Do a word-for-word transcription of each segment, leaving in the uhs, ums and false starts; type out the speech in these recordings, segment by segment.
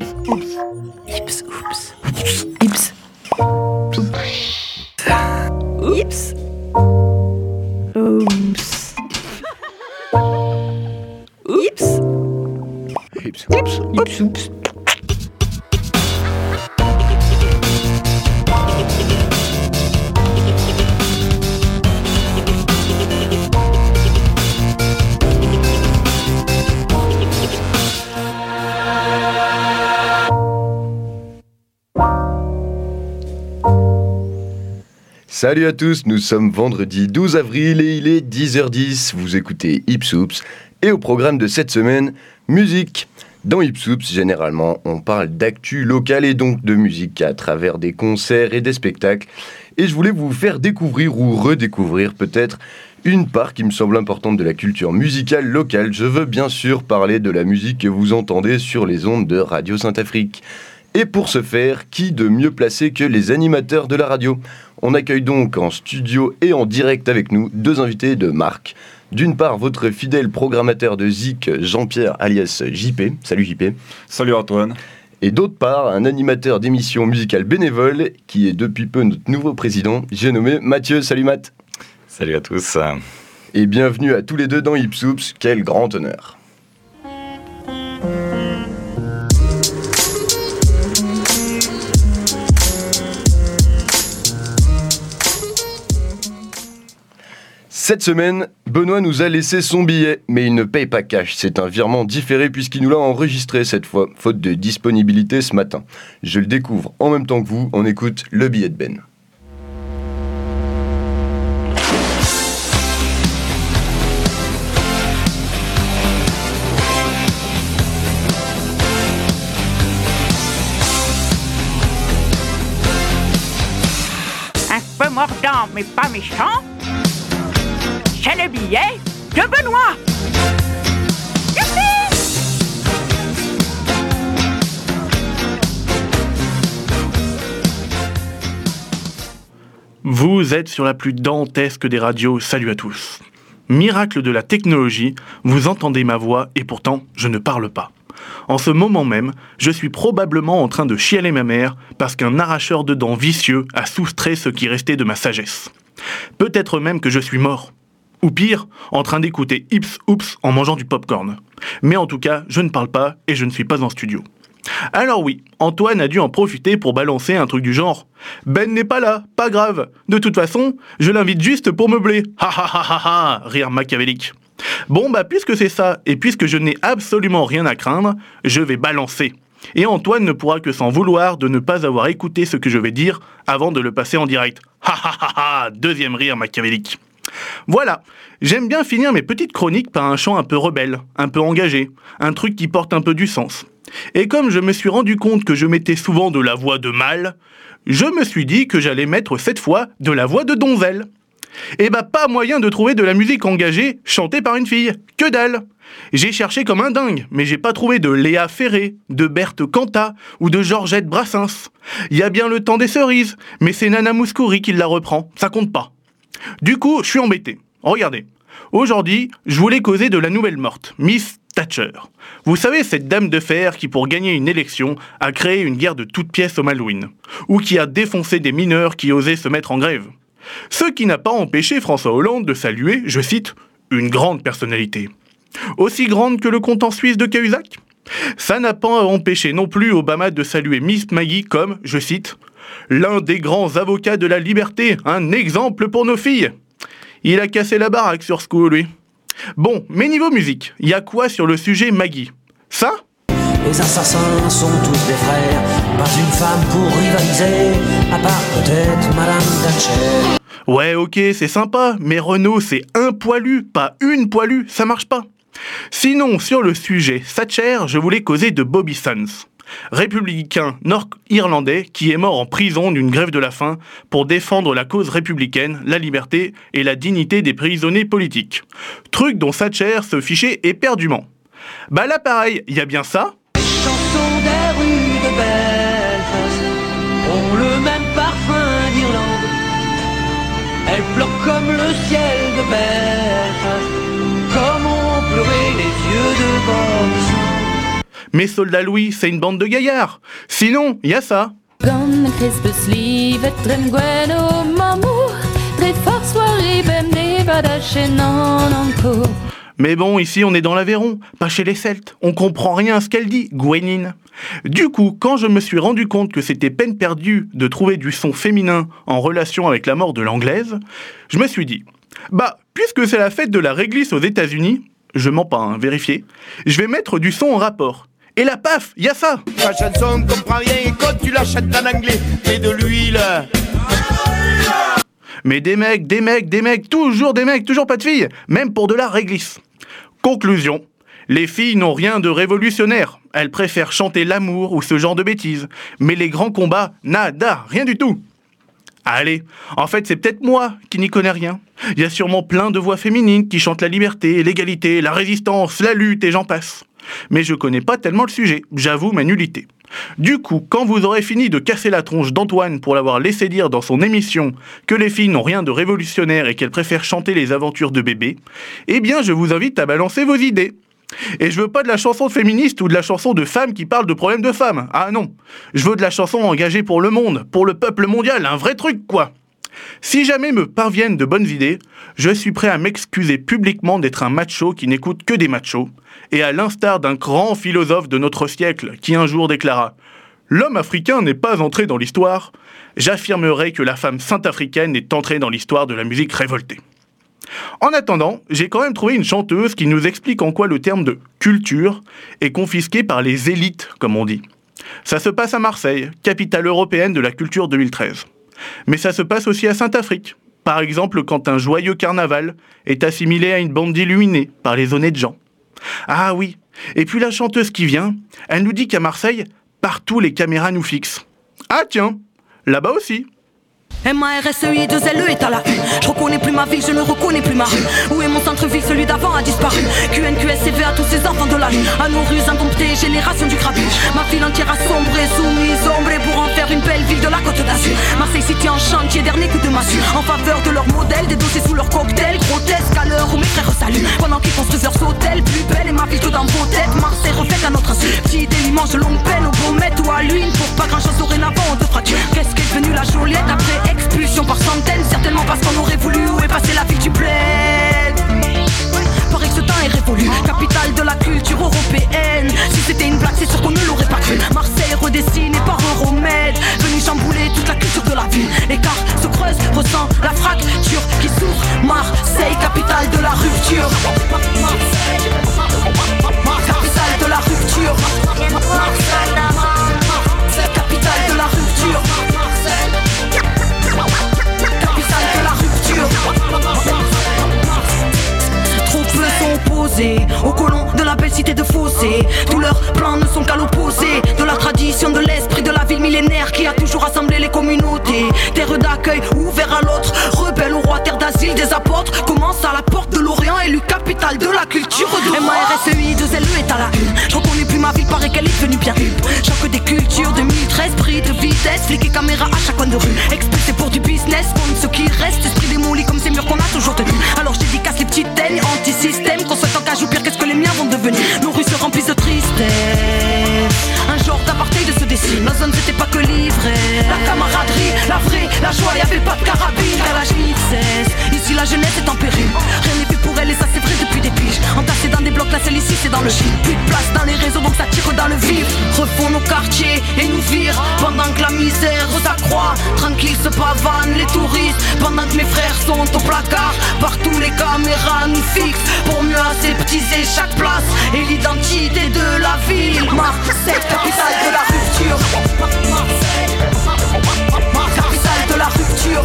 Ips. Ips, oups. Ips. Ips. Oups. Ips. Ips, oups, ips, oups. Salut à tous, nous sommes vendredi douze avril et il est dix heures dix. Vous écoutez Ipsoups et au programme de cette semaine, musique. Dans Ipsoups, généralement, on parle d'actu locale et donc de musique à travers des concerts et des spectacles. Et je voulais vous faire découvrir ou redécouvrir peut-être une part qui me semble importante de la culture musicale locale. Je veux bien sûr parler de la musique que vous entendez sur les ondes de Radio Saint-Afrique. Et pour ce faire, qui de mieux placé que les animateurs de la radio ? On accueille donc en studio et en direct avec nous deux invités de marque. D'une part, votre fidèle programmateur de Zik, Jean-Pierre alias J P. Salut J P. Salut Antoine. Et d'autre part, un animateur d'émissions musicales bénévoles qui est depuis peu notre nouveau président. J'ai nommé Mathieu. Salut Matt. Salut à tous. Et bienvenue à tous les deux dans Ipsoups. Quel grand honneur. Cette semaine, Benoît nous a laissé son billet, mais il ne paye pas cash. C'est un virement différé puisqu'il nous l'a enregistré cette fois, faute de disponibilité ce matin. Je le découvre en même temps que vous, on écoute le billet de Ben. Un peu mordant mais pas méchant. C'est le billet de Benoît. Youpi! Vous êtes sur la plus dantesque des radios, salut à tous. Miracle de la technologie, vous entendez ma voix et pourtant je ne parle pas. En ce moment même, je suis probablement en train de chialer ma mère parce qu'un arracheur de dents vicieux a soustrait ce qui restait de ma sagesse. Peut-être même que je suis mort. Ou pire, en train d'écouter Ips Oups en mangeant du popcorn. Mais en tout cas, je ne parle pas et je ne suis pas en studio. Alors oui, Antoine a dû en profiter pour balancer un truc du genre « Ben n'est pas là, pas grave. De toute façon, je l'invite juste pour meubler. Ha ha ha ha ha !» Rire machiavélique. Bon bah puisque c'est ça, et puisque je n'ai absolument rien à craindre, je vais balancer. Et Antoine ne pourra que s'en vouloir de ne pas avoir écouté ce que je vais dire avant de le passer en direct. Ha ha ha ha ! Deuxième rire machiavélique. Voilà, j'aime bien finir mes petites chroniques par un chant un peu rebelle, un peu engagé, un truc qui porte un peu du sens. Et comme je me suis rendu compte que je mettais souvent de la voix de mâle, je me suis dit que j'allais mettre cette fois de la voix de donzelle. Et bah pas moyen de trouver de la musique engagée chantée par une fille, que dalle. J'ai cherché comme un dingue, mais j'ai pas trouvé de Léa Ferré, de Berthe Cantat ou de Georgette Brassens. Il y a bien le temps des cerises, mais c'est Nana Mouskouri qui la reprend, ça compte pas. Du coup, je suis embêté. Regardez, aujourd'hui, je voulais causer de la nouvelle morte, Miss Thatcher. Vous savez, cette dame de fer qui, pour gagner une élection, a créé une guerre de toutes pièces au Malouine, ou qui a défoncé des mineurs qui osaient se mettre en grève. Ce qui n'a pas empêché François Hollande de saluer, je cite, « une grande personnalité ». Aussi grande que le compte en Suisse de Cahuzac ? Ça n'a pas empêché non plus Obama de saluer Miss Maggie comme, je cite, « l'un des grands avocats de la liberté, un exemple pour nos filles ». Il a cassé la baraque sur ce coup, lui. Bon, mais niveau musique, il y a quoi sur le sujet Maggie ? Ça ? Les assassins sont tous des frères, pas une femme pour rivaliser, à part peut-être Madame Thatcher. Ouais, ok, c'est sympa, mais Renaud, c'est un poilu, pas une poilue, ça marche pas. Sinon, sur le sujet Thatcher, je voulais causer de Bobby Sands, républicain nord-irlandais qui est mort en prison d'une grève de la faim pour défendre la cause républicaine, la liberté et la dignité des prisonniers politiques. Truc dont Thatcher se fichait éperdument. Bah là pareil, il y a bien ça. Les chansons des rues de Belfast ont le même parfum d'Irlande. Elles pleurent comme le ciel de Belfast, comme ont pleuré les yeux de Bobby Sands. Mais Soldat Louis, c'est une bande de gaillards. Sinon, il y a ça. Comme Christmas livet drem gweno mamour, très fort soirée bem nevada chez non encore. Mais bon, ici on est dans l'Aveyron, pas chez les Celtes. On comprend rien à ce qu'elle dit, Gwenine. Du coup, quand je me suis rendu compte que c'était peine perdue de trouver du son féminin en relation avec la mort de l'anglaise, je me suis dit, bah, puisque c'est la fête de la réglisse aux États-Unis, je mens pas, hein, vérifiez, je vais mettre du son en rapport. Et là, paf, y a ça. Ta chanson comprend rien et quand tu la chantes en anglais, mets de l'huile. Mais des mecs, des mecs, des mecs, toujours des mecs, toujours pas de filles, même pour de la réglisse. Conclusion, les filles n'ont rien de révolutionnaire. Elles préfèrent chanter l'amour ou ce genre de bêtises. Mais les grands combats, nada, rien du tout. Allez, en fait c'est peut-être moi qui n'y connais rien. Il y a sûrement plein de voix féminines qui chantent la liberté, l'égalité, la résistance, la lutte et j'en passe. Mais je connais pas tellement le sujet, j'avoue ma nullité. Du coup, quand vous aurez fini de casser la tronche d'Antoine pour l'avoir laissé dire dans son émission que les filles n'ont rien de révolutionnaire et qu'elles préfèrent chanter les aventures de bébé, eh bien je vous invite à balancer vos idées. Et je veux pas de la chanson féministe ou de la chanson de femmes qui parlent de problèmes de femmes. Ah non, je veux de la chanson engagée pour le monde, pour le peuple mondial, un vrai truc quoi. Si jamais me parviennent de bonnes idées, je suis prêt à m'excuser publiquement d'être un macho qui n'écoute que des machos, et à l'instar d'un grand philosophe de notre siècle qui un jour déclara « L'homme africain n'est pas entré dans l'histoire », j'affirmerai que la femme sainte-africaine est entrée dans l'histoire de la musique révoltée. En attendant, j'ai quand même trouvé une chanteuse qui nous explique en quoi le terme de « culture » est confisqué par les élites, comme on dit. Ça se passe à Marseille, capitale européenne de la culture deux mille treize. Mais ça se passe aussi à Saint-Afrique, par exemple quand un joyeux carnaval est assimilé à une bande d'illuminés par les honnêtes gens. Ah oui, et puis la chanteuse qui vient, elle nous dit qu'à Marseille, partout les caméras nous fixent. Ah tiens, là-bas aussi. M A R S E I deux L E est à la une. Je reconnais plus ma ville, je ne reconnais plus ma rue. Où est mon centre-ville, celui d'avant a disparu. Q N Q S C V à tous ces enfants de la lune. À nos rues indomptées, génération du grabuge. Ma ville entière a sombré, soumise, ombrée pour en faire une belle ville de la Côte d'Azur. Marseille City en chantier, dernier coup de massue. En faveur de leur modèle, des dossiers sous leur cocktail. Grotesque à l'heure où mes frères saluent. Pendant qu'ils construisent leurs hôtels, plus belle et ma ville tout dans vos têtes. Marseille refaite à notre insu. Petit délimange de longue peine, au Beaumet ou à l'une. Pour pas grand chose dorénavant, on te fracture. Qu'est-ce qu'est devenue la Joliette après expulsion par centaines, certainement parce qu'on aurait voulu. Où est passée la ville du bled? Paraît que ce temps est révolu. Capitale de la culture européenne. Si c'était une blague, c'est sûr qu'on ne l'aurait pas cru. Marseille redessinée par Euromède, venu chambouler toute la culture de la ville. L'écart se creuse, ressent la fracture qui s'ouvre. Marseille, capitale de la rupture. Capitale de la rupture. Capitale de la rupture. Capitale de la rupture. Trop peu sont opposés aux colons de la belle cité de Fossé. Tous leurs plans ne sont qu'à l'opposé de la tradition, de l'esprit de la ville millénaire qui a toujours rassemblé les communautés. Terre d'accueil ouvert à l'autre, rebelle au roi, terre d'asile des apôtres. Commence à la porte de l'Orient, élu capitale de la culture de M A R S E I deux L E est à la une. Je reconnais plus ma ville, paraît qu'elle est devenue bien huppe. Choc des cultures deux mille treize, prix de vitesse, flic et caméra à chaque coin de rue. Expulsé pour du business, compte ce qui reste, esprit démoli comme ces murs qu'on a toujours tenus. Alors je dédicace les petites teignes, anti-système, qu'on souhaite en cage ou pire, qu'est-ce que les miens vont devenir. Nos rues se remplissent de tristesse. Un genre d'apartheid se dessine. Nos zones c'était pas que l'ivresse. La camaraderie, la vraie, la joie, y'avait pas de carabine. Car la nuit cesse. Ici la jeunesse est en péril. Rien n'est fait pour elle et ça c'est vrai depuis des piges. Entassés dans des blocs, la selle ici c'est dans le shit. Plus de place dans les réseaux donc ça tire dans le vif. Refont nos quartiers et nous virent. Pendant que la misère s'accroît, tranquille se pavanent les touristes. Pendant que mes frères sont au placard, partout les caméras nous fixent. Pour mieux aseptiser chaque place et l'identité de la ville. Marseille, capitale de la rupture. Capitale de la rupture.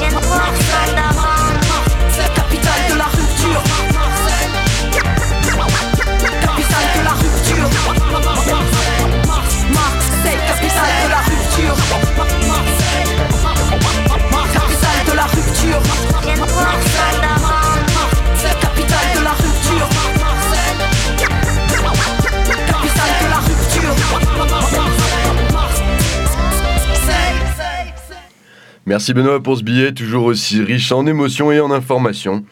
Capitale de la rupture. Capitale de la rupture. Marseille, capitale de la rupture. Capitale de la rupture. Capitale de la rupture. Capitale de la rupture. Merci Benoît pour ce billet, toujours aussi riche en émotions et en informations.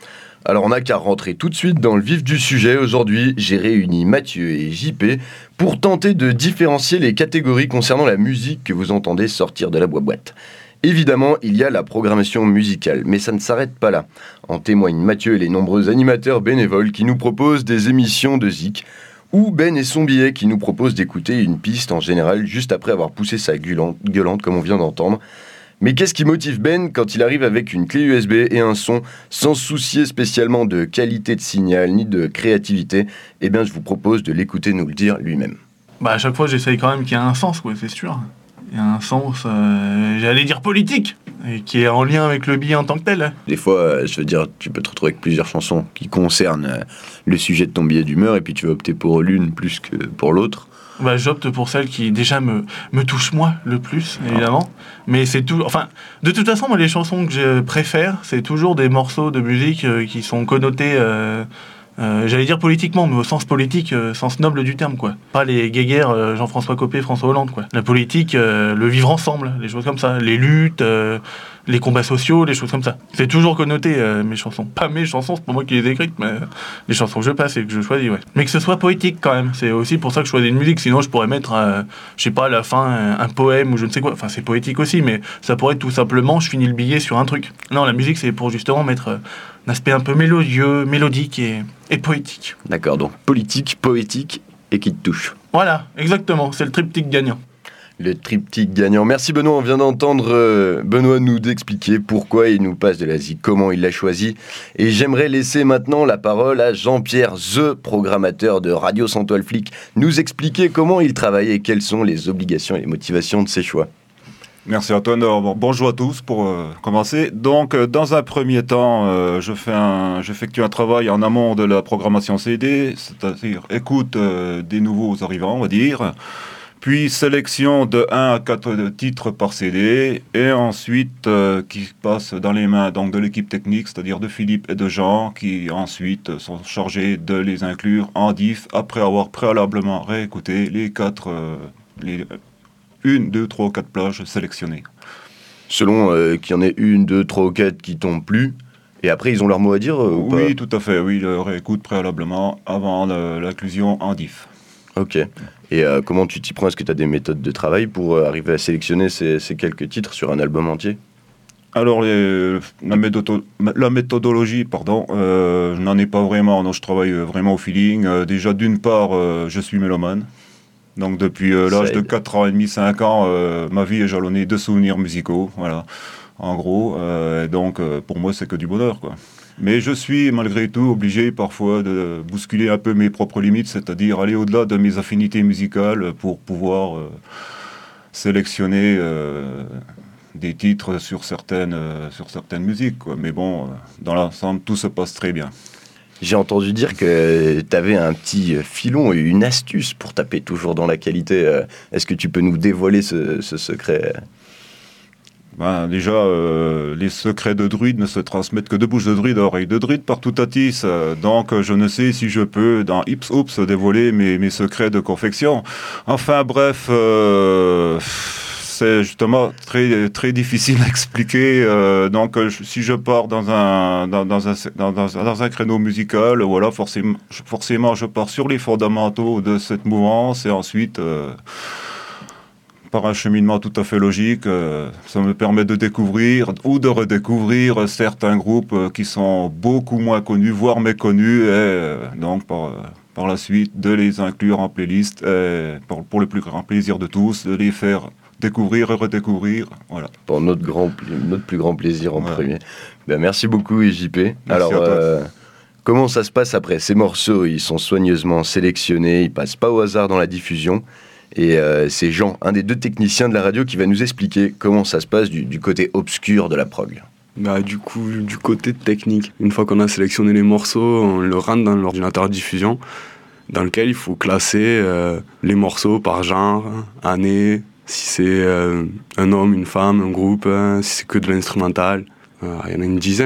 Alors on n'a qu'à rentrer tout de suite dans le vif du sujet. Aujourd'hui, j'ai réuni Mathieu et J P pour tenter de différencier les catégories concernant la musique que vous entendez sortir de la boîte. Évidemment, il y a la programmation musicale, mais ça ne s'arrête pas là. En témoignent Mathieu et les nombreux animateurs bénévoles qui nous proposent des émissions de zik, ou Ben et son billet qui nous proposent d'écouter une piste en général juste après avoir poussé sa gueulante, gueulante comme on vient d'entendre. Mais qu'est-ce qui motive Ben quand il arrive avec une clé U S B et un son sans se soucier spécialement de qualité de signal ni de créativité ? Eh bien, je vous propose de l'écouter nous le dire lui-même. Bah à chaque fois, j'essaye quand même qu'il y ait un sens, quoi, c'est sûr. Il y a un sens, euh, j'allais dire politique, et qui est en lien avec le billet en tant que tel. Des fois, euh, je veux dire, tu peux te retrouver avec plusieurs chansons qui concernent euh, le sujet de ton billet d'humeur, et puis tu vas opter pour l'une plus que pour l'autre. Bah, j'opte pour celle qui déjà me, me touche moi le plus, évidemment. Mais c'est tout. Enfin, de toute façon, moi, les chansons que je préfère, c'est toujours des morceaux de musique euh, qui sont connotés, euh, euh, j'allais dire politiquement, mais au sens politique, euh, sens noble du terme, quoi. Pas les guéguerres euh, Jean-François Copé, François Hollande, quoi. La politique, euh, le vivre ensemble, les choses comme ça, les luttes. Euh, les combats sociaux, les choses comme ça. C'est toujours connoté, euh, mes chansons. Pas mes chansons, c'est pas moi qui les ai écrites, mais euh, les chansons que je passe et que je choisis, ouais. Mais que ce soit poétique, quand même. C'est aussi pour ça que je choisis une musique. Sinon, je pourrais mettre, euh, je sais pas, à la fin, un, un poème ou je ne sais quoi. Enfin, c'est poétique aussi, mais ça pourrait être tout simplement, je finis le billet sur un truc. Non, la musique, c'est pour justement mettre euh, un aspect un peu mélodieux, mélodique et, et poétique. D'accord, donc politique, poétique et qui te touche. Voilà, exactement. C'est le triptyque gagnant. Le triptyque gagnant. Merci Benoît, on vient d'entendre euh, Benoît nous expliquer pourquoi il nous passe de la zik, comment il l'a choisi. Et j'aimerais laisser maintenant la parole à Jean-Pierre, the programmateur de Radio Santoile Flic, nous expliquer comment il travaille et quelles sont les obligations et les motivations de ses choix. Merci Antoine. Alors, bonjour à tous pour euh, commencer. Donc, euh, dans un premier temps, euh, je fais un, j'effectue un travail en amont de la programmation C D, c'est-à-dire écoute euh, des nouveaux arrivants, on va dire. Puis sélection de un à quatre titres par C D, et ensuite euh, qui passe dans les mains donc, de l'équipe technique, c'est-à-dire de Philippe et de Jean, qui ensuite sont chargés de les inclure en diff après avoir préalablement réécouté les quatre, euh, les une, deux, trois, quatre plages sélectionnées. Selon euh, qu'il y en ait une, deux, trois ou quatre qui tombent plus, et après ils ont leur mot à dire euh, ou pas ? Oui, tout à fait, oui, le réécoute préalablement avant le, l'inclusion en diff. Ok. Et euh, comment tu t'y prends ? Est-ce que tu as des méthodes de travail pour euh, arriver à sélectionner ces, ces quelques titres sur un album entier ? Alors, les, la, méthodo, la méthodologie, pardon, euh, je n'en ai pas vraiment. Non, je travaille vraiment au feeling. Euh, déjà, d'une part, euh, je suis mélomane. Donc, depuis euh, l'âge de quatre ans et demi, cinq ans, euh, ma vie est jalonnée de souvenirs musicaux. Voilà, en gros. Euh, donc, euh, pour moi, c'est que du bonheur, quoi. Mais je suis malgré tout obligé parfois de bousculer un peu mes propres limites, c'est-à-dire aller au-delà de mes affinités musicales pour pouvoir euh, sélectionner euh, des titres sur certaines, euh, sur certaines musiques, quoi. Mais bon, euh, dans l'ensemble, tout se passe très bien. J'ai entendu dire que tu avais un petit filon et une astuce pour taper toujours dans la qualité. Est-ce que tu peux nous dévoiler ce, ce secret ? Ben, déjà, euh, les secrets de druide ne se transmettent que de bouche de druide à oreille de druide par tout atis. Euh, donc, euh, je ne sais si je peux, dans Ips Oops, dévoiler mes, mes secrets de confection. Enfin, bref, euh, c'est justement très, très difficile à expliquer. Euh, donc, euh, si je pars dans un, dans, dans, un, dans, dans, dans un créneau musical, voilà, forcément, forcément, je pars sur les fondamentaux de cette mouvance et ensuite... Euh, par un cheminement tout à fait logique, euh, ça me permet de découvrir ou de redécouvrir certains groupes euh, qui sont beaucoup moins connus, voire méconnus, et euh, donc par, euh, par la suite de les inclure en playlist, et pour, pour le plus grand plaisir de tous, de les faire découvrir et redécouvrir. Voilà. Pour notre, grand, notre plus grand plaisir en ouais. premier. Ben, merci beaucoup J P. Merci Alors, euh, comment ça se passe après ? Ces morceaux, ils sont soigneusement sélectionnés, ils passent pas au hasard dans la diffusion. Et euh, c'est Jean, un des deux techniciens de la radio, qui va nous expliquer comment ça se passe du, du côté obscur de la prog. Bah, du coup, du côté technique, une fois qu'on a sélectionné les morceaux, on le rentre dans l'ordinateur de diffusion, dans lequel il faut classer euh, les morceaux par genre, année, si c'est euh, un homme, une femme, un groupe, hein, si c'est que de l'instrumental. Euh, il y en a une dizaine,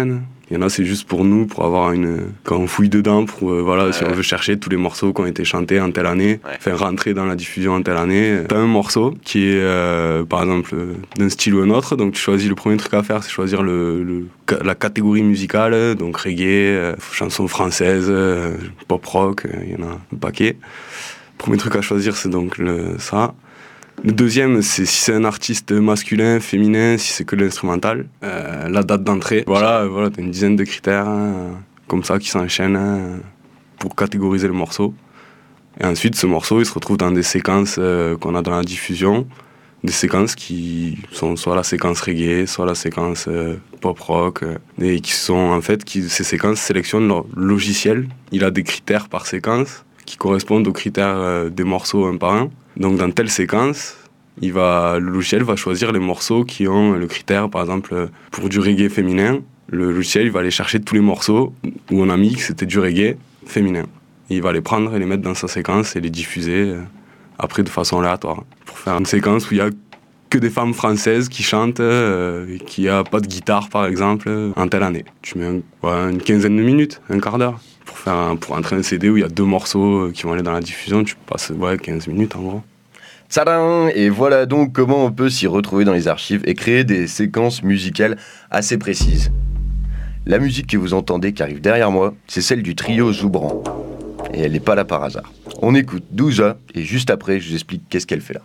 Il y en a, c'est juste pour nous, pour avoir une... Quand on fouille dedans, pour, euh, voilà, ouais, si on veut chercher tous les morceaux qui ont été chantés en telle année, ouais. Faire rentrer dans la diffusion en telle année. T'as un morceau qui est, euh, par exemple, d'un style ou un autre, donc tu choisis, le premier truc à faire, c'est choisir le, le, la catégorie musicale, donc reggae, euh, chansons françaises, euh, pop-rock, il euh, y en a un paquet. Le premier truc à choisir, c'est donc le, ça. Le deuxième, c'est si c'est un artiste masculin, féminin, si c'est que l'instrumental, euh, la date d'entrée. Voilà, voilà, t'as une dizaine de critères hein, comme ça qui s'enchaînent hein, pour catégoriser le morceau. Et ensuite, ce morceau, il se retrouve dans des séquences euh, qu'on a dans la diffusion, des séquences qui sont soit la séquence reggae, soit la séquence euh, pop-rock, euh, et qui sont en fait, qui, ces séquences sélectionnent leur logiciel. Il a des critères par séquence qui correspondent aux critères euh, des morceaux un par un. Donc dans telle séquence, il va, le logiciel va choisir les morceaux qui ont le critère, par exemple, pour du reggae féminin, le logiciel il va aller chercher tous les morceaux où on a mis que c'était du reggae féminin. Et il va les prendre et les mettre dans sa séquence et les diffuser euh, après de façon aléatoire. Pour faire une séquence où il n'y a que des femmes françaises qui chantent, euh, et qui a pas de guitare par exemple, en telle année. Tu mets un, ouais, une quinzaine de minutes, un quart d'heure. Pour, faire un, pour entrer un C D où il y a deux morceaux qui vont aller dans la diffusion, tu passes ouais, quinze minutes en gros. Tadam! Et voilà donc comment on peut s'y retrouver dans les archives et créer des séquences musicales assez précises. La musique que vous entendez qui arrive derrière moi, c'est celle du trio Zoubran. Et elle n'est pas là par hasard. On écoute Douza et juste après, je vous explique qu'est-ce qu'elle fait là.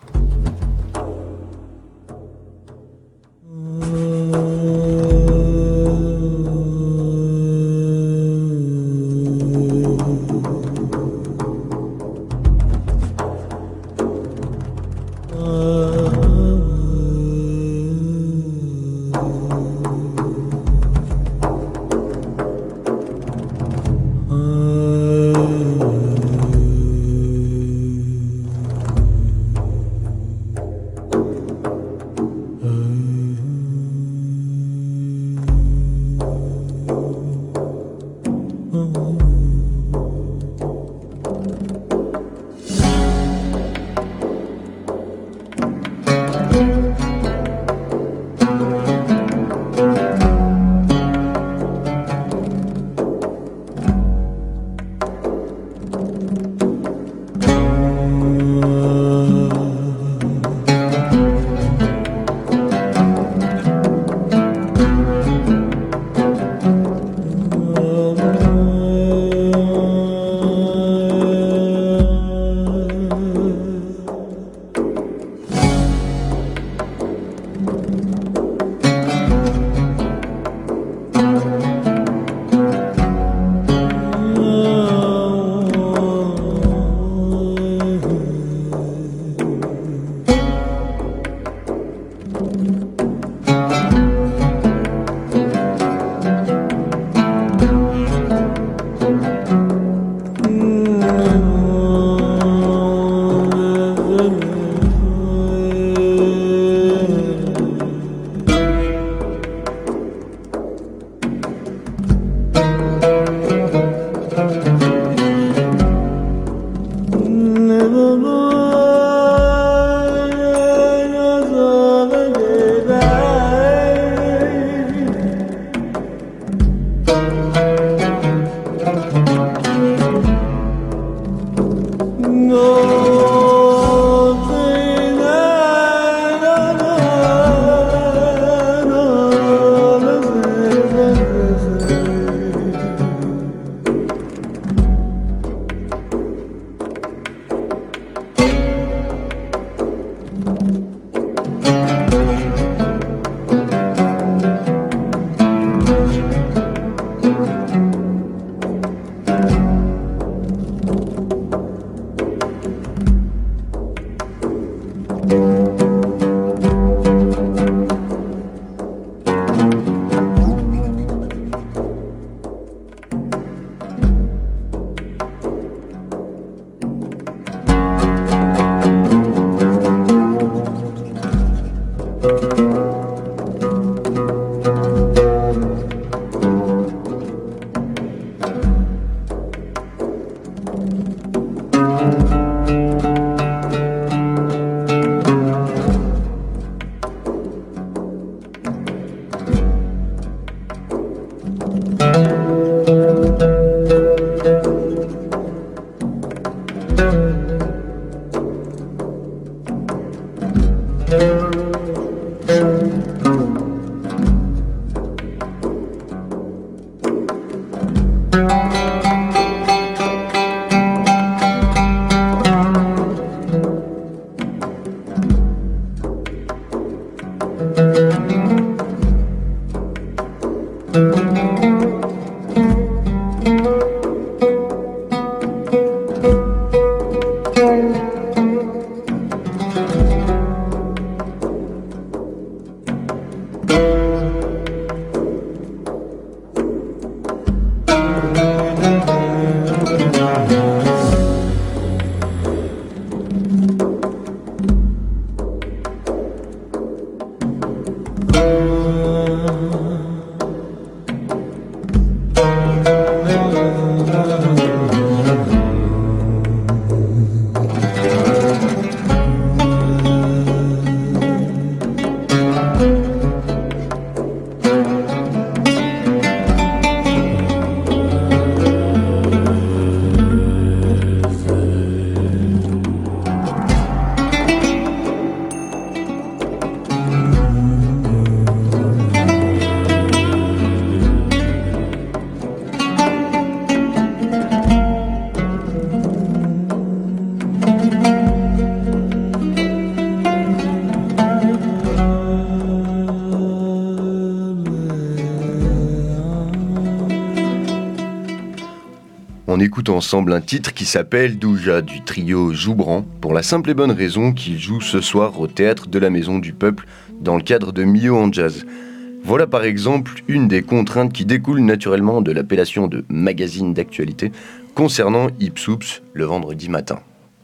On écoute ensemble un titre qui s'appelle Douja du trio Joubran, pour la simple et bonne raison qu'il joue ce soir au Théâtre de la Maison du Peuple dans le cadre de Mio en Jazz. Voilà par exemple une des contraintes qui découlent naturellement de l'appellation de magazine d'actualité concernant Ips Oups le vendredi matin.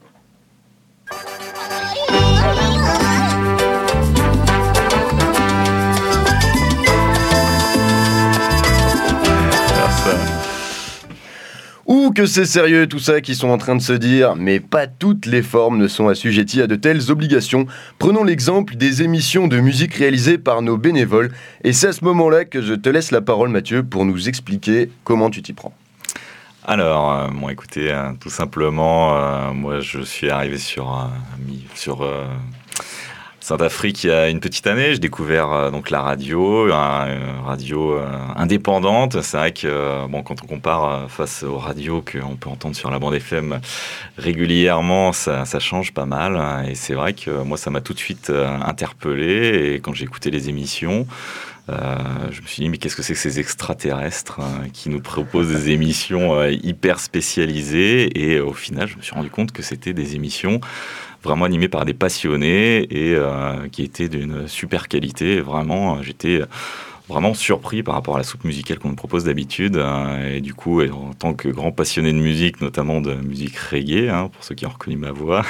Ou que c'est sérieux tout ça qu'ils sont en train de se dire, mais pas toutes les formes ne sont assujetties à de telles obligations. Prenons l'exemple des émissions de musique réalisées par nos bénévoles, et c'est à ce moment-là que je te laisse la parole Mathieu pour nous expliquer comment tu t'y prends. Alors, euh, bon écoutez, euh, tout simplement, euh, moi je suis arrivé sur, euh, sur euh, Saint-Afrique il y a une petite année. J'ai découvert euh, donc la radio, une radio euh, indépendante. C'est vrai que euh, bon, quand on compare euh, face aux radios qu'on peut entendre sur la bande F M régulièrement, ça, ça change pas mal. Et c'est vrai que moi, ça m'a tout de suite euh, interpellé. Et quand j'ai écouté les émissions, Euh, je me suis dit, mais qu'est-ce que c'est que ces extraterrestres hein, qui nous proposent des émissions euh, hyper spécialisées? Et euh, au final, je me suis rendu compte que c'était des émissions vraiment animées par des passionnés et euh, qui étaient d'une super qualité. Vraiment, j'étais vraiment surpris par rapport à la soupe musicale qu'on nous propose d'habitude. Euh, et du coup, en tant que grand passionné de musique, notamment de musique reggae, hein, pour ceux qui ont reconnu ma voix,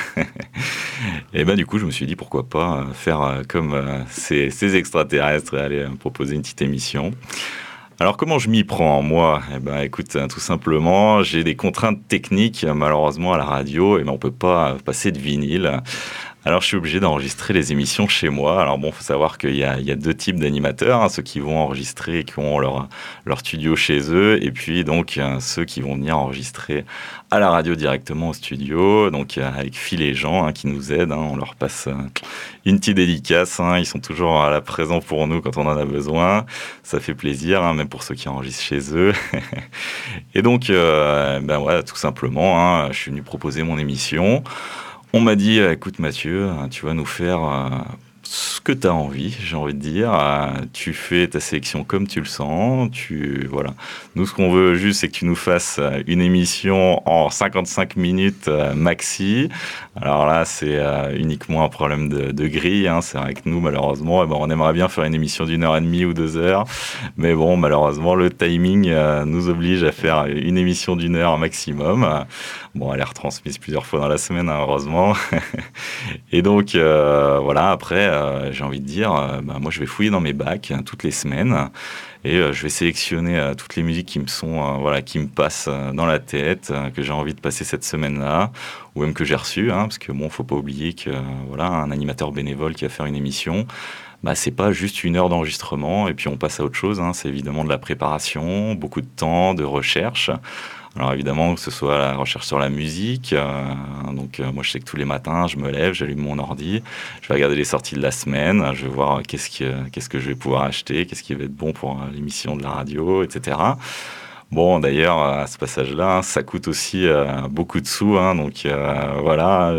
et ben du coup, je me suis dit pourquoi pas faire euh, comme euh, ces, ces extraterrestres et aller me proposer une petite émission. Alors, comment je m'y prends, moi? Eh ben, écoute, tout simplement, j'ai des contraintes techniques, malheureusement, à la radio, et ben, on peut pas passer de vinyle. Alors, je suis obligé d'enregistrer les émissions chez moi. Alors bon, il faut savoir qu'il y a, il y a deux types d'animateurs, hein, ceux qui vont enregistrer et qui ont leur, leur studio chez eux, et puis donc euh, ceux qui vont venir enregistrer à la radio directement au studio, donc euh, avec Phil et Jean hein, qui nous aident. Hein, on leur passe euh, une petite dédicace. Hein, ils sont toujours là présents pour nous quand on en a besoin. Ça fait plaisir, hein, même pour ceux qui enregistrent chez eux. Et donc, euh, ben voilà, tout simplement, hein, je suis venu proposer mon émission. On m'a dit, écoute Mathieu, tu vas nous faire euh, ce que tu as envie, j'ai envie de dire. Euh, tu fais ta sélection comme tu le sens. Tu, voilà. Nous, ce qu'on veut juste, c'est que tu nous fasses une émission en cinquante-cinq minutes euh, maxi. Alors là, c'est euh, uniquement un problème de, de grille. Hein. C'est vrai que nous, malheureusement, eh ben, on aimerait bien faire une émission d'une heure et demie ou deux heures. Mais bon, malheureusement, le timing euh, nous oblige à faire une émission d'une heure maximum. Bon, elle est retransmise plusieurs fois dans la semaine, hein, heureusement. Et donc, euh, voilà, après, euh, j'ai envie de dire, euh, bah, moi, je vais fouiller dans mes bacs hein, toutes les semaines et euh, je vais sélectionner euh, toutes les musiques qui me sont, euh, voilà, qui me passent euh, dans la tête, euh, que j'ai envie de passer cette semaine-là, ou même que j'ai reçues, hein, parce que bon, faut pas oublier que, euh, voilà, un animateur bénévole qui va faire une émission, bah, c'est pas juste une heure d'enregistrement et puis on passe à autre chose. Hein. C'est évidemment de la préparation, beaucoup de temps, de recherche. Alors évidemment, que ce soit la recherche sur la musique. Euh, donc euh, moi, je sais que tous les matins, je me lève, j'allume mon ordi, je vais regarder les sorties de la semaine, je vais voir qu'est-ce que, qu'est-ce que je vais pouvoir acheter, qu'est-ce qui va être bon pour l'émission de la radio, et cetera. Bon, d'ailleurs, à ce passage-là, ça coûte aussi euh, beaucoup de sous, hein, donc euh, voilà.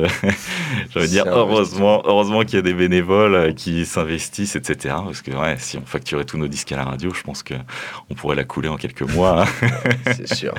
Je veux dire, heureusement, heureusement qu'il y a des bénévoles qui s'investissent, et cetera. Parce que ouais, si on facturait tous nos disques à la radio, je pense que on pourrait la couler en quelques mois. Hein. C'est sûr.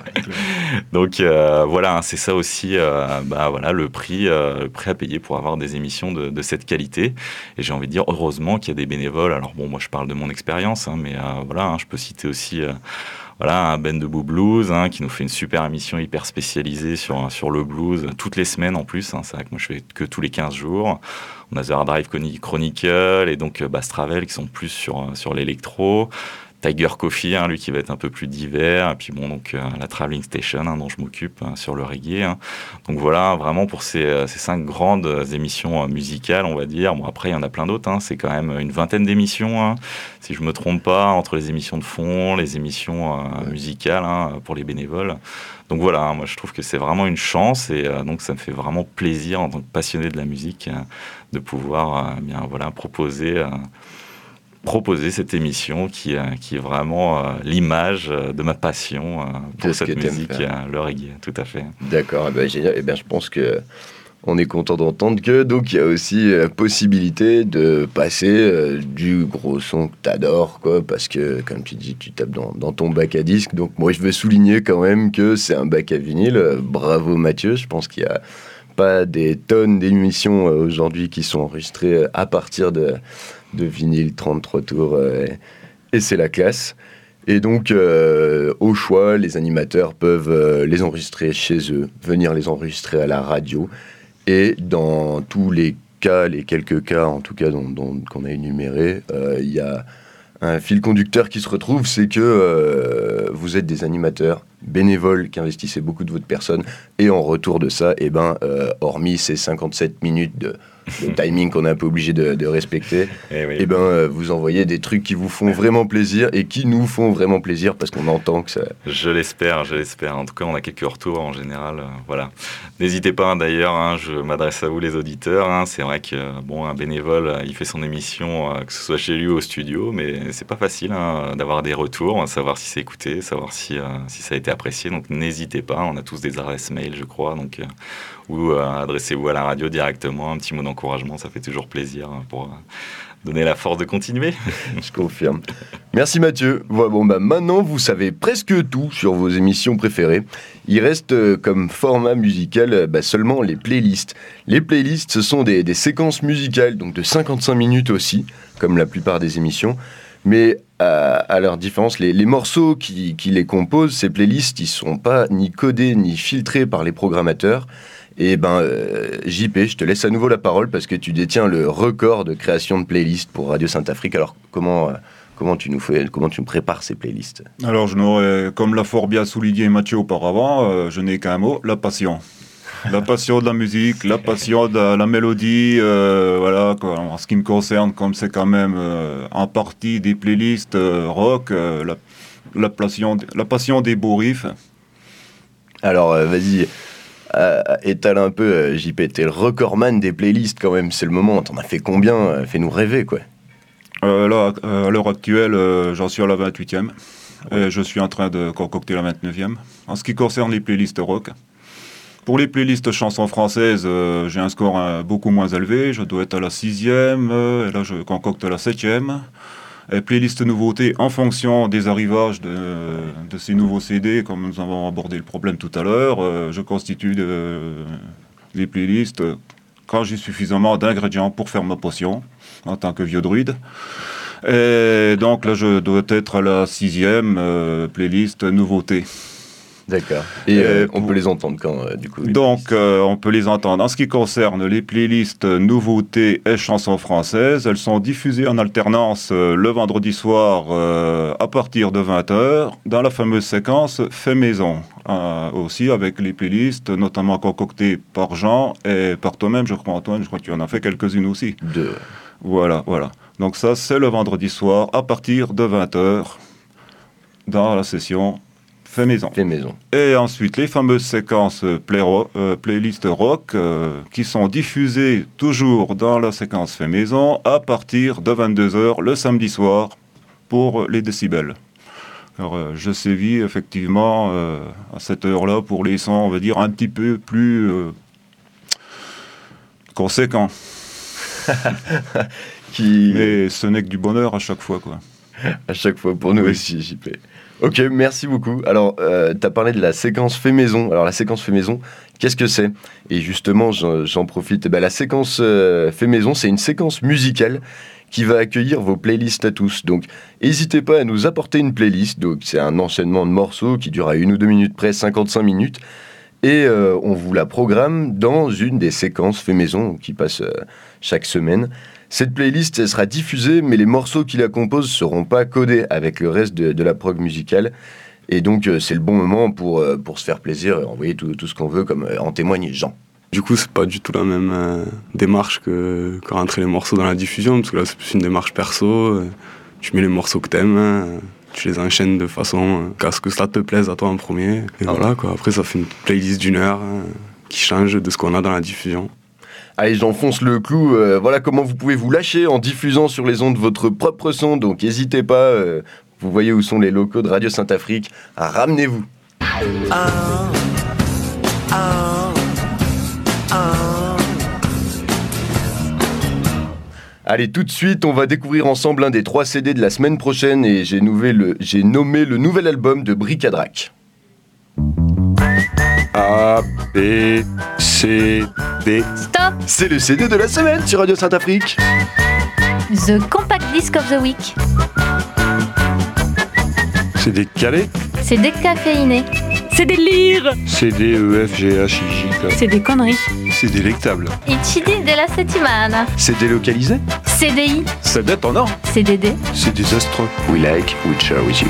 Donc euh, voilà, c'est ça aussi, euh, bah voilà, le prix, euh, le prix à payer pour avoir des émissions de, de cette qualité. Et j'ai envie de dire, heureusement qu'il y a des bénévoles. Alors bon, moi, je parle de mon expérience, hein, mais euh, voilà, hein, je peux citer aussi. Euh, Voilà, un Ben de Boo Blues hein, qui nous fait une super émission hyper spécialisée sur, sur le blues, toutes les semaines en plus. Hein, c'est vrai que moi je fais que tous les quinze jours. On a The Hard Drive Chronicle et donc Bass Travel qui sont plus sur, sur l'électro. Tiger Coffee, hein, lui qui va être un peu plus divers, et puis bon, donc euh, la Traveling Station hein, dont je m'occupe hein, sur le reggae. Hein. Donc voilà, vraiment pour ces, ces cinq grandes émissions euh, musicales, on va dire. Bon, après, il y en a plein d'autres, hein. C'est quand même une vingtaine d'émissions, hein, si je ne me trompe pas, entre les émissions de fond, les émissions euh, musicales hein, pour les bénévoles. Donc voilà, moi je trouve que c'est vraiment une chance, et euh, donc ça me fait vraiment plaisir en tant que passionné de la musique euh, de pouvoir euh, bien, voilà, proposer... Euh, proposer cette émission qui, euh, qui est vraiment euh, l'image de ma passion euh, pour de cette musique, euh, le reggae, tout à fait. D'accord, eh ben, génial. Eh bien, je pense que on est content d'entendre que donc il y a aussi la possibilité de passer euh, du gros son que t'adores, quoi, parce que comme tu dis, tu tapes dans, dans ton bac à disques. Donc moi, je veux souligner quand même que c'est un bac à vinyle. Bravo Mathieu, je pense qu'il y a pas des tonnes d'émissions euh, aujourd'hui qui sont enregistrées à partir de de vinyle trente-trois tours euh, et c'est la classe. Et donc euh, au choix, les animateurs peuvent euh, les enregistrer chez eux, venir les enregistrer à la radio, et dans tous les cas, les quelques cas en tout cas dont, dont, qu'on a énumérés, il euh, y a un fil conducteur qui se retrouve, c'est que euh, vous êtes des animateurs bénévoles qui investissez beaucoup de votre personne, et en retour de ça, eh ben, euh, hormis ces cinquante-sept minutes de le timing qu'on est un peu obligé de, de respecter, et oui. eh ben, euh, vous envoyez des trucs qui vous font vraiment plaisir et qui nous font vraiment plaisir parce qu'on entend que ça... Je l'espère, je l'espère. En tout cas, on a quelques retours en général. Euh, voilà. N'hésitez pas, hein, d'ailleurs, hein, je m'adresse à vous les auditeurs. Hein, c'est vrai que bon, un bénévole, il fait son émission, euh, que ce soit chez lui ou au studio, mais c'est pas facile hein, d'avoir des retours, savoir si c'est écouté, savoir si, euh, si ça a été apprécié. Donc n'hésitez pas, on a tous des adresses mail, je crois. Donc, euh, ou euh, adressez-vous à la radio directement, un petit mot d'encouragement, ça fait toujours plaisir hein, pour euh, donner la force de continuer. Je confirme. Merci Mathieu. Voilà, bon, bah, maintenant, vous savez presque tout sur vos émissions préférées. Il reste euh, comme format musical euh, bah, seulement les playlists. Les playlists, ce sont des, des séquences musicales, donc de cinquante-cinq minutes aussi, comme la plupart des émissions. Mais à, à leur différence, les, les morceaux qui, qui les composent, ces playlists, ils ne sont pas ni codés ni filtrés par les programmateurs. Et ben, euh, J P, je te laisse à nouveau la parole parce que tu détiens le record de création de playlists pour Radio Sainte-Afrique. Alors, comment, euh, comment, tu nous fais, comment tu me prépares ces playlists ? Alors, je n'aurais, comme l'a fort bien souligné Mathieu auparavant, euh, je n'ai qu'un mot, la passion. La passion de la musique, la passion de la mélodie, euh, voilà, quoi. En ce qui me concerne, comme c'est quand même euh, en partie des playlists euh, rock, euh, la, la, passion, la passion des beaux riffs. Alors, euh, vas-y, euh, étale un peu, euh, J P, t'es le recordman des playlists quand même, c'est le moment, t'en as fait combien ? euh, Fais-nous rêver, quoi. Euh, là, à l'heure actuelle, euh, j'en suis à la vingt-huitième, et je suis en train de concocter la vingt-neuvième. En ce qui concerne les playlists rock, pour les playlists chansons françaises, euh, j'ai un score euh, beaucoup moins élevé. Je dois être à la sixième, euh, et là je concocte la septième. Et playlist nouveautés en fonction des arrivages de, de ces nouveaux C D, comme nous avons abordé le problème tout à l'heure. Euh, je constitue de, les playlists quand j'ai suffisamment d'ingrédients pour faire ma potion, en tant que vieux druide. Et donc là je dois être à la sixième euh, playlist nouveautés. D'accord. Et euh, on pour... peut les entendre quand, euh, du coup Donc, euh, on peut les entendre. En ce qui concerne les playlists nouveautés et chansons françaises, elles sont diffusées en alternance euh, le vendredi soir euh, à partir de vingt heures dans la fameuse séquence Fait Maison. Euh, aussi avec les playlists, notamment concoctées par Jean et par toi-même, je crois, Antoine. Je crois que tu en as fait quelques-unes aussi. Deux. Voilà, voilà. Donc ça, c'est le vendredi soir à partir de vingt heures dans la session fait maison. Fait maison. Et ensuite, les fameuses séquences play ro- euh, playlist rock euh, qui sont diffusées toujours dans la séquence fait maison à partir de vingt-deux heures le samedi soir pour les décibels. Alors, euh, je sévis effectivement euh, à cette heure-là pour les sons, on va dire, un petit peu plus euh, conséquents. Qui... Mais ce n'est que du bonheur à chaque fois, quoi. À chaque fois, pour nous oui. aussi, J P. Ok, merci beaucoup. Alors, euh, tu as parlé de la séquence fait maison. Alors, la séquence fait maison, qu'est-ce que c'est ? Et justement, j'en, j'en profite. Ben, la séquence euh, fait maison, c'est une séquence musicale qui va accueillir vos playlists à tous. Donc, n'hésitez pas à nous apporter une playlist. Donc, c'est un enchaînement de morceaux qui dure à une ou deux minutes près, cinquante-cinq minutes. Et euh, on vous la programme dans une des séquences fait maison qui passe euh, chaque semaine. Cette playlist elle sera diffusée, mais les morceaux qui la composent ne seront pas codés avec le reste de, de la prog musicale. Et donc, euh, c'est le bon moment pour, euh, pour se faire plaisir et envoyer tout, tout ce qu'on veut, comme euh, en témoigne Jean. Du coup, c'est pas du tout la même euh, démarche que, que rentrer les morceaux dans la diffusion, parce que là, c'est plus une démarche perso. Euh, tu mets les morceaux que t'aimes, hein, tu les enchaînes de façon à ce que ça te plaise à toi en premier. Et ah voilà, quoi. Après, ça fait une playlist d'une heure hein, qui change de ce qu'on a dans la diffusion. Allez, j'enfonce le clou. Euh, voilà comment vous pouvez vous lâcher en diffusant sur les ondes votre propre son. Donc, n'hésitez pas. Euh, vous voyez où sont les locaux de Radio Saint-Afrique. Ah, ramenez-vous. Ah, ah, ah. Allez, tout de suite, on va découvrir ensemble un des trois C D de la semaine prochaine. Et j'ai, le, j'ai nommé le nouvel album de Bric-à-Drac. A, B, C, D. Stop! C'est le C D de la semaine sur Radio Saint-Afrique. The Compact Disc of the Week. C'est des calés. C'est décaféiné. C'est des lyres. C'est des E F G H I J K. C'est des conneries. C'est délectable. It's de la settimana. C'est délocalisé. C D I. C'est détonnant. C D D. C'est désastreux. We like, we share with you.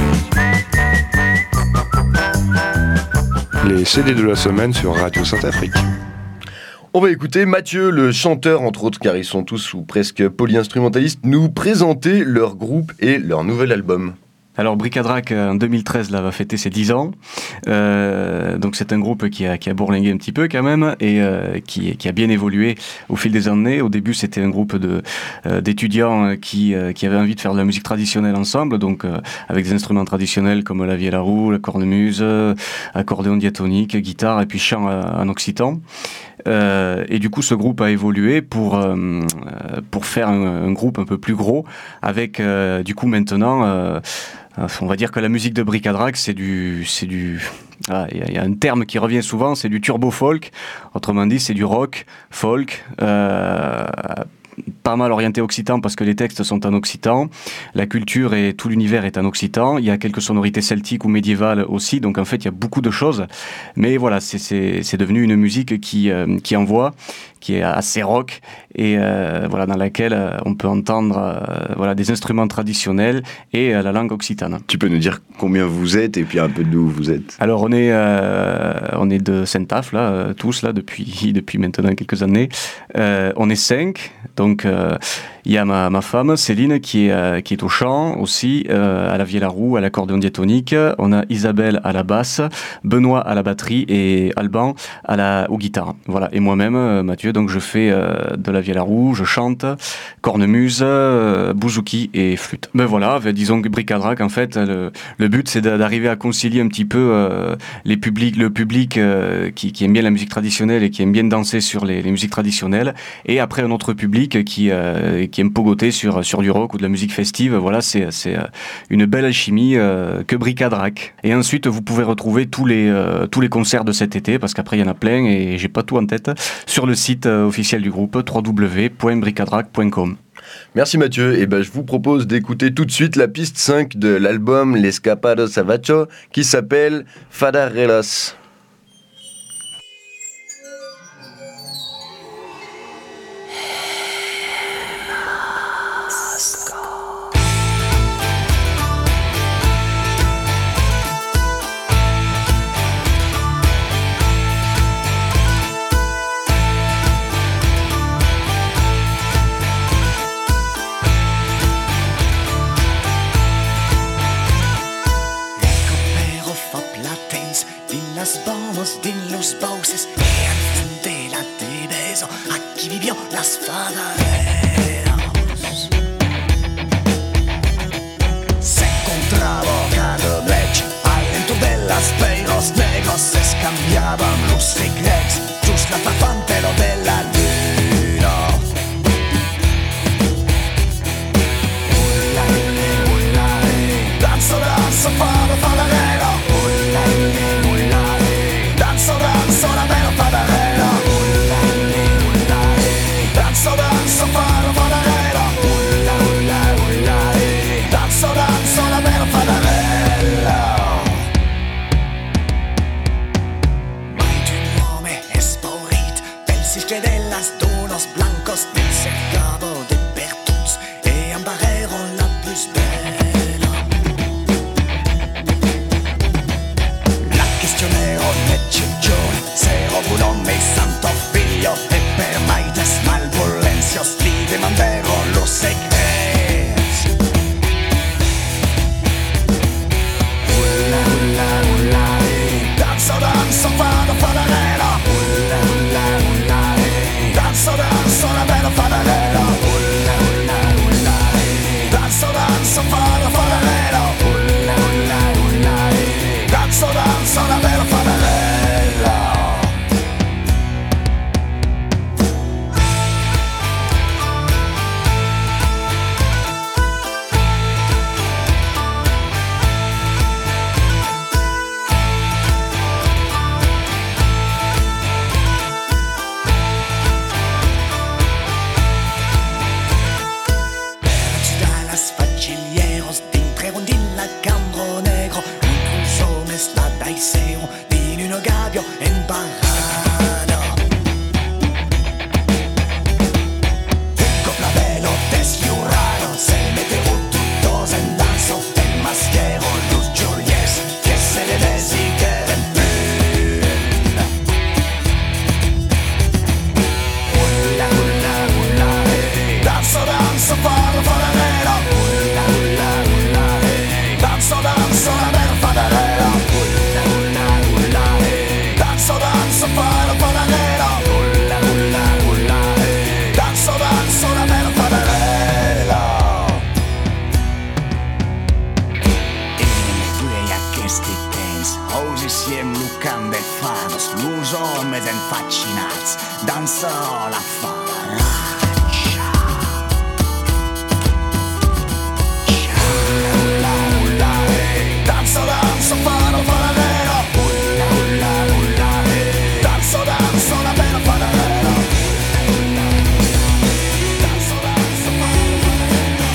Les C D de la semaine sur Radio Saint-Afrique. On va écouter Mathieu, le chanteur, entre autres, car ils sont tous ou presque polyinstrumentalistes, nous présenter leur groupe et leur nouvel album. Alors Bric-à-Drac en deux mille treize là va fêter ses dix ans, euh, donc c'est un groupe qui a qui a bourlingué un petit peu quand même et euh, qui qui a bien évolué au fil des années. Au début c'était un groupe de euh, d'étudiants qui euh, qui avaient envie de faire de la musique traditionnelle ensemble, donc euh, avec des instruments traditionnels comme la vielle à roue, la cornemuse, euh, accordéon diatonique, guitare et puis chant euh, en occitan. Euh, et du coup, ce groupe a évolué pour euh, pour faire un, un groupe un peu plus gros, avec euh, du coup maintenant, euh, on va dire que la musique de Bric-à-Drac, c'est du c'est du ah, il y, y a un terme qui revient souvent, c'est du turbo folk. Autrement dit, c'est du rock, folk. Euh, pas mal orienté occitan parce que les textes sont en occitan, la culture et tout l'univers est en occitan, il y a quelques sonorités celtiques ou médiévales aussi, donc en fait il y a beaucoup de choses, mais voilà, c'est, c'est, c'est devenu une musique qui, euh, qui envoie, qui est assez rock et euh, voilà, dans laquelle euh, on peut entendre euh, voilà, des instruments traditionnels et euh, la langue occitane. Tu peux nous dire combien vous êtes et puis un peu d'où vous êtes? Alors on est, euh, on est de Saint-Af là, euh, tous là depuis, depuis maintenant quelques années, euh, on est cinq, donc il euh, y a ma, ma femme Céline qui est, euh, qui est au chant aussi, euh, à la vielle à roue, à l'accordéon diatonique. On a Isabelle à la basse, Benoît à la batterie et Alban à la, aux guitares. Voilà. Et moi-même, euh, Mathieu, donc je fais euh, de la vielle à roue, je chante, cornemuse, euh, bouzouki et flûte. Ben voilà, disons que Bric-à-Drac, en fait, le, le but c'est d'arriver à concilier un petit peu euh, les publics, le public euh, qui, qui aime bien la musique traditionnelle et qui aime bien danser sur les, les musiques traditionnelles, et après un autre public qui euh, qui aime pogoter sur sur du rock ou de la musique festive. Voilà, c'est c'est une belle alchimie euh, que Bric-à-Drac. Et ensuite, vous pouvez retrouver tous les euh, tous les concerts de cet été, parce qu'après il y en a plein et j'ai pas tout en tête, sur le site euh, officiel du groupe w w w point bricadrac point com. Merci Mathieu, et ben je vous propose d'écouter tout de suite la piste cinq de l'album L'Escapado Savacho qui s'appelle Fadarelas. sort la fin. Danzo, danzo, fanno fanalero. Danzo, danzo, la bella fanalero. Danzo, danzo, fanno fanalero.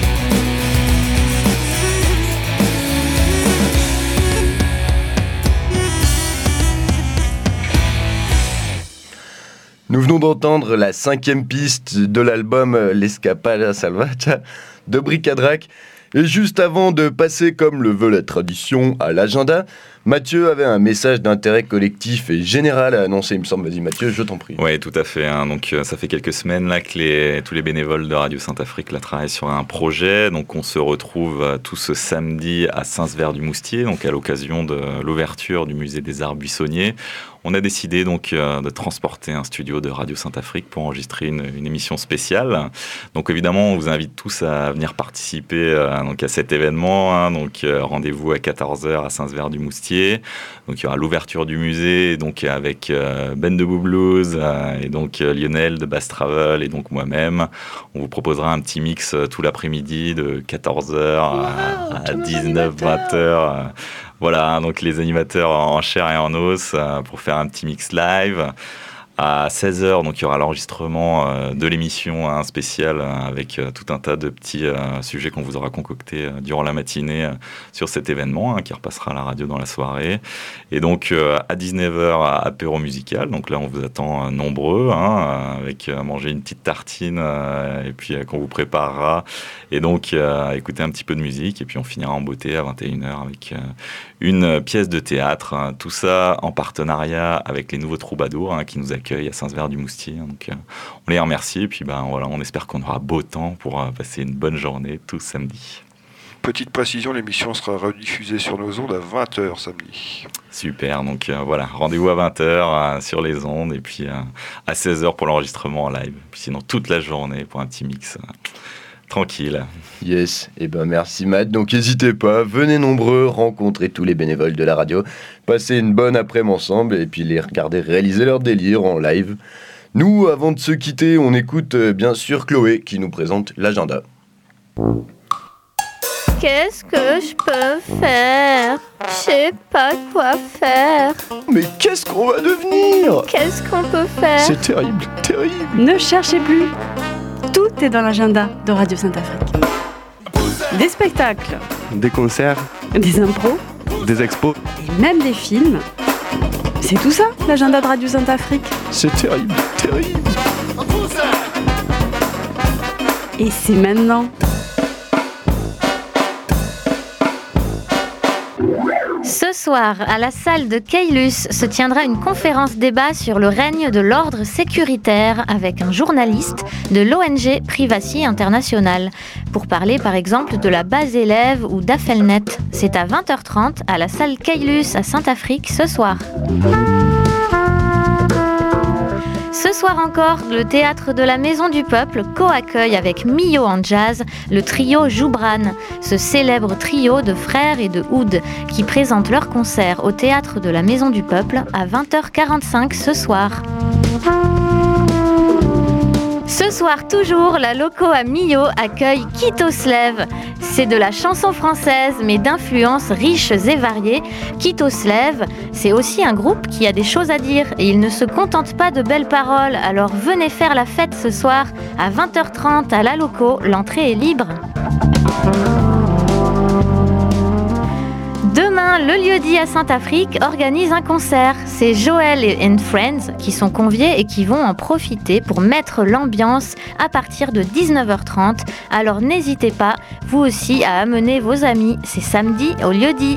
Nous venons d'entendre la cinquième piste de l'album L'Escapada Salvaja de Bric-à-Drac. Et juste avant de passer, comme le veut la tradition, à l'agenda, Mathieu avait un message d'intérêt collectif et général à annoncer, il me semble. Vas-y Mathieu, je t'en prie. Oui, tout à fait. Hein. Donc, euh, ça fait quelques semaines là, que les, tous les bénévoles de Radio Saint-Afrique là, travaillent sur un projet. Donc, on se retrouve euh, tout ce samedi à Saint-Sever-du-Moustier, donc à l'occasion de l'ouverture du musée des Arts Buissonniers. On a décidé donc euh, de transporter un studio de Radio Saint-Afrique pour enregistrer une, une émission spéciale. Donc évidemment, on vous invite tous à venir participer euh, donc à cet événement. Hein. Donc euh, rendez-vous à quatorze heures à Saint-Sever-du-Moustier. Donc il y aura l'ouverture du musée, donc avec euh, Ben de Blues euh, et donc euh, Lionel de Bass Travel et donc moi-même. On vous proposera un petit mix euh, tout l'après-midi de quatorze heures wow, à, à dix-neuf vingt heures. Euh, Voilà, donc les animateurs en chair et en os euh, pour faire un petit mix live. À seize heures, donc il y aura l'enregistrement euh, de l'émission hein, spéciale euh, avec euh, tout un tas de petits euh, sujets qu'on vous aura concoctés euh, durant la matinée euh, sur cet événement hein, qui repassera à la radio dans la soirée. Et donc euh, à dix-neuf heures, apéro musical. Donc là, on vous attend euh, nombreux hein, avec euh, manger une petite tartine euh, et puis euh, qu'on vous préparera. Et donc euh, écouter un petit peu de musique et puis on finira en beauté à vingt et une heures avec euh, une pièce de théâtre. Hein, tout ça en partenariat avec les Nouveaux Troubadours hein, qui nous accueillent à Saint-Sever-du-Moustier. Donc, euh, on les remercie et puis ben, voilà, on espère qu'on aura beau temps pour euh, passer une bonne journée tout samedi. Petite précision, l'émission sera rediffusée sur nos ondes à vingt heures samedi. Super, donc euh, voilà, rendez-vous à vingt heures euh, sur les ondes et puis euh, à seize heures pour l'enregistrement en live. Puis sinon toute la journée pour un petit mix. Euh, Tranquille. Yes, et eh ben merci Matt. Donc n'hésitez pas, venez nombreux, rencontrez tous les bénévoles de la radio, passez une bonne après-midi ensemble et puis les regarder réaliser leur délire en live. Nous, avant de se quitter, on écoute euh, bien sûr Chloé qui nous présente l'agenda. Qu'est-ce que je peux faire? Je sais pas quoi faire. Mais qu'est-ce qu'on va devenir? Qu'est-ce qu'on peut faire? C'est terrible, terrible. Ne cherchez plus. Tout est dans l'agenda de Radio Saint-Afrique. Des spectacles, Des concerts, des impros, des expos, et même des films. C'est tout ça, l'agenda de Radio Saint-Afrique. C'est terrible, terrible. Et c'est maintenant. Ce soir, à la salle de Keylus, se tiendra une conférence débat sur le règne de l'ordre sécuritaire avec un journaliste de l'O N G Privacy International pour parler par exemple de la base élève ou d'Affelnet. C'est à vingt heures trente à la salle Keylus à Saint-Afrique ce soir. Ce soir encore, le théâtre de la Maison du Peuple co-accueille avec Mio en jazz le trio Joubran, ce célèbre trio de frères et de oud qui présente leur concert au théâtre de la Maison du Peuple à vingt heures quarante-cinq ce soir. Ce soir toujours, la loco à Millau accueille Kitoslev. C'est de la chanson française, mais d'influences riches et variées. Kitoslev, c'est aussi un groupe qui a des choses à dire et il ne se contente pas de belles paroles. Alors venez faire la fête ce soir à vingt heures trente à la loco, l'entrée est libre. Demain, le lieu-dit à Saint-Afrique organise un concert. C'est Joël et and Friends qui sont conviés et qui vont en profiter pour mettre l'ambiance à partir de dix-neuf heures trente. Alors n'hésitez pas, vous aussi, à amener vos amis. C'est samedi au lieu-dit.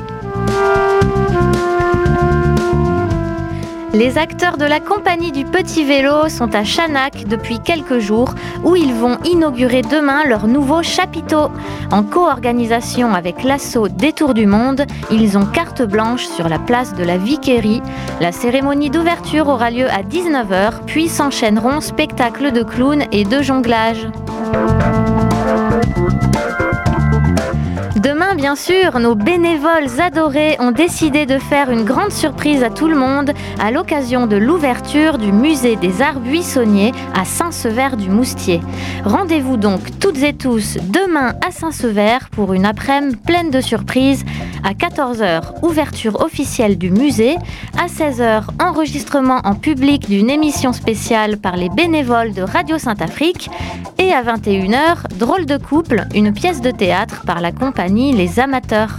Les acteurs de la compagnie du Petit Vélo sont à Chanak depuis quelques jours où ils vont inaugurer demain leur nouveau chapiteau. En co-organisation avec l'asso Détour du Monde, ils ont carte blanche sur la place de la Viquerie. La cérémonie d'ouverture aura lieu à dix-neuf heures, puis s'enchaîneront spectacles de clowns et de jonglage. Demain, bien bien sûr, nos bénévoles adorés ont décidé de faire une grande surprise à tout le monde à l'occasion de l'ouverture du musée des arts buissonniers à Saint-Sever-du-Moustier. Rendez-vous donc toutes et tous demain à Saint-Sever pour une après-midi pleine de surprises. À quatorze heures, ouverture officielle du musée. À seize heures, enregistrement en public d'une émission spéciale par les bénévoles de Radio Saint-Afrique. Et à vingt et une heures, Drôle de couple, une pièce de théâtre par la compagnie Les Amateurs.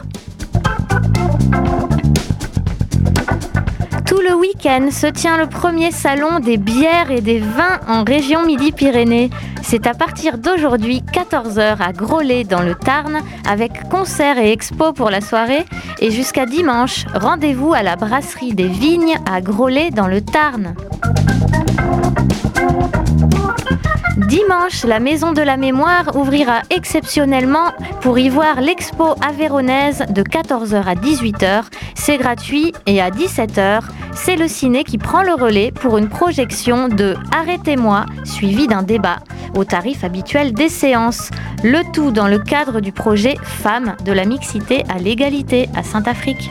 Tout le week-end se tient le premier salon des bières et des vins en région Midi-Pyrénées. C'est à partir d'aujourd'hui, quatorze heures, à Groslay dans le Tarn, avec concerts et expos pour la soirée. Et jusqu'à dimanche, rendez-vous à la brasserie des Vignes à Groslay dans le Tarn. Dimanche, la Maison de la Mémoire ouvrira exceptionnellement pour y voir l'expo avéronaise de quatorze heures à dix-huit heures. C'est gratuit et à dix-sept heures, c'est le ciné qui prend le relais pour une projection de Arrêtez-moi, suivi d'un débat, au tarif habituel des séances. Le tout dans le cadre du projet Femmes de la mixité à l'égalité à Saint-Afrique.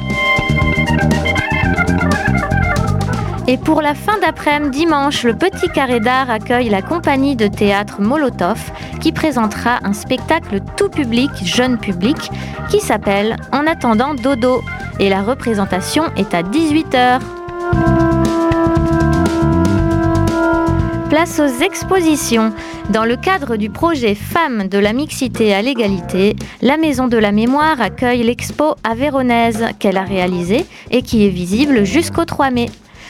Et pour la fin d'après-midi, dimanche, le Petit Carré d'Art accueille la compagnie de théâtre Molotov qui présentera un spectacle tout public, jeune public, qui s'appelle En attendant Dodo. Et la représentation est à dix-huit heures. Place aux expositions. Dans le cadre du projet Femmes de la mixité à l'égalité, la Maison de la Mémoire accueille l'expo avéronaise qu'elle a réalisée et qui est visible jusqu'au trois mai.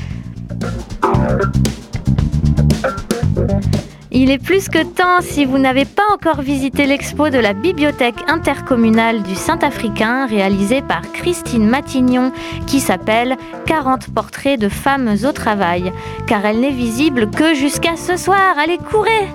Il est plus que temps, si vous n'avez pas encore visité l'expo de la Bibliothèque intercommunale du Saint-Africain réalisée par Christine Matignon qui s'appelle quarante portraits de femmes au travail, car elle n'est visible que jusqu'à ce soir. Allez, courez!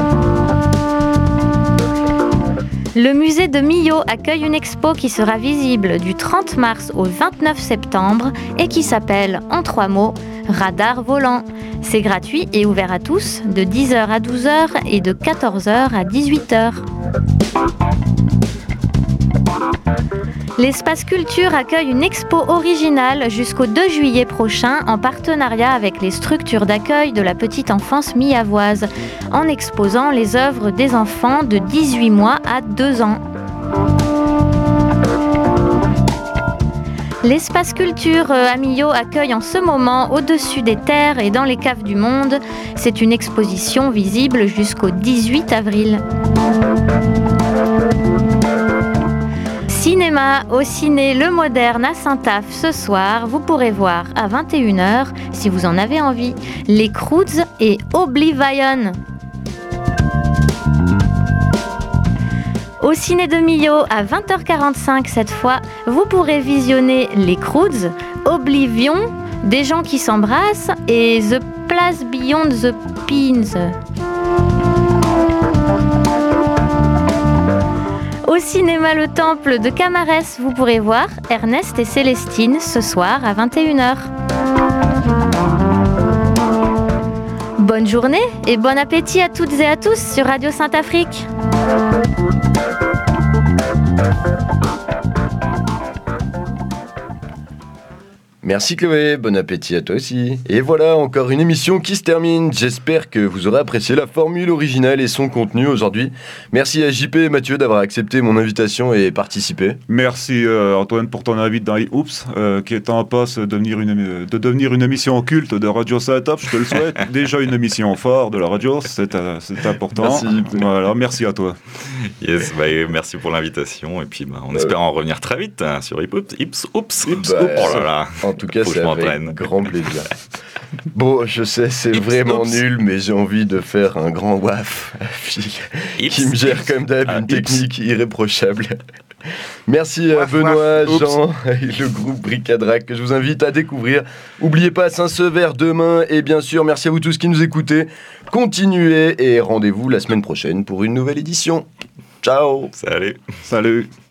Le musée de Millau accueille une expo qui sera visible du trente mars au vingt-neuf septembre et qui s'appelle, en trois mots, Radar volant. C'est gratuit et ouvert à tous, de dix heures à douze heures et de quatorze heures à dix-huit heures. L'Espace Culture accueille une expo originale jusqu'au deux juillet prochain en partenariat avec les structures d'accueil de la petite enfance miavoise, en exposant les œuvres des enfants de dix-huit mois à deux ans. L'Espace Culture à Millau accueille en ce moment Au-dessus des terres et dans les caves du monde. C'est une exposition visible jusqu'au dix-huit avril. Cinéma au ciné Le Moderne à Saint-Aph ce soir, vous pourrez voir à vingt et une heures, si vous en avez envie, Les Croods et Oblivion. Au ciné de Millau à vingt heures quarante-cinq cette fois, vous pourrez visionner Les Croods, Oblivion, Des gens qui s'embrassent et The Place Beyond the Pines. Au cinéma Le Temple de Camarès, vous pourrez voir Ernest et Célestine ce soir à vingt et une heures. Bonne journée et bon appétit à toutes et à tous sur Radio Saint-Afrique. Merci Chloé, bon appétit à toi aussi. Et voilà, encore une émission qui se termine. J'espère que vous aurez apprécié la formule originale et son contenu aujourd'hui. Merci à J P et Mathieu d'avoir accepté mon invitation et participé. Merci euh, Antoine pour ton invite dans Oups, euh, qui est en passe de devenir, une, de devenir une émission culte de Radio Saint-Aph, je te le souhaite. Déjà une émission phare de la radio, c'est, euh, c'est important. Merci. Voilà, merci à toi. Yes, bah, merci pour l'invitation et puis bah, on euh, espère en revenir très vite hein, sur Oups, Oups, Oups, Oups, bah, oh là là. En tout cas, Faut c'est avec grand plaisir. Bon, je sais, c'est Ips, vraiment oops. nul, mais j'ai envie de faire un grand waf à Phil, qui me gère comme d'hab Ah, une ips. technique irréprochable. Merci à Waf, Benoît, waf, Jean et le groupe Bric-à-Drac que je vous invite à découvrir. N'oubliez pas Saint-Sever demain et bien sûr, merci à vous tous qui nous écoutez. Continuez et rendez-vous la semaine prochaine pour une nouvelle édition. Ciao. Salut. Salut.